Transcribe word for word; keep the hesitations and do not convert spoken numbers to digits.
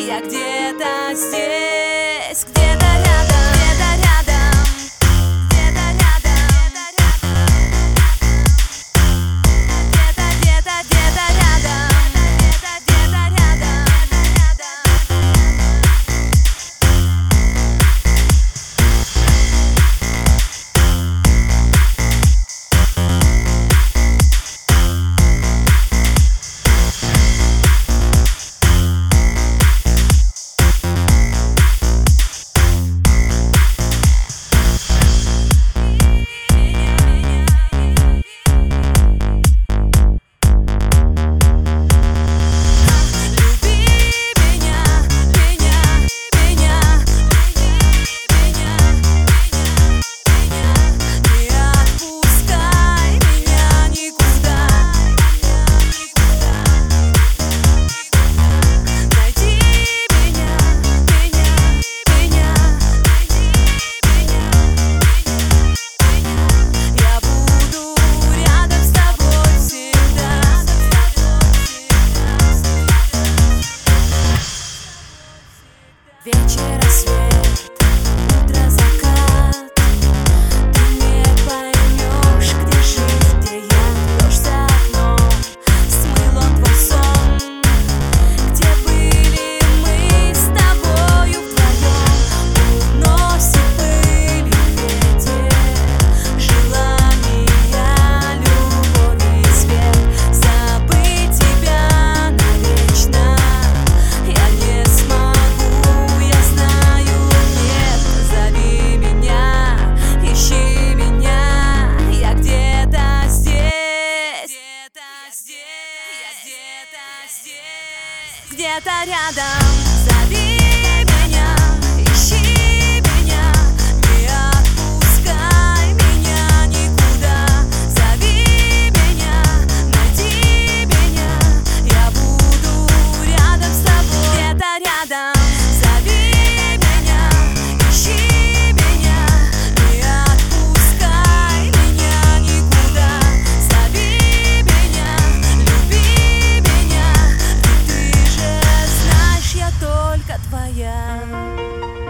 Я где-то здесь, где-то рядом, где-то рядом, где-то рядом, где-то, где-то, где-то рядом, где-то, где-то рядом, вечер, рассвет, утро, закат. Ты не поймешь, где жить, где я. Дождь за окном смыл он твой сон. Где были мы с тобою вдвоем? Уносит пылью ветер желания, любовь и свет. Забыть тебя навечно я не смогу. Где-то рядом, зови меня, ищи меня, не отпускай меня никуда. Зови меня, найди меня, я буду рядом с тобой. Где-то рядом, зови меня, ищи меня, не отпускай меня никуда. Зови меня, люби меня, ведь ты же знаешь, я только твоя.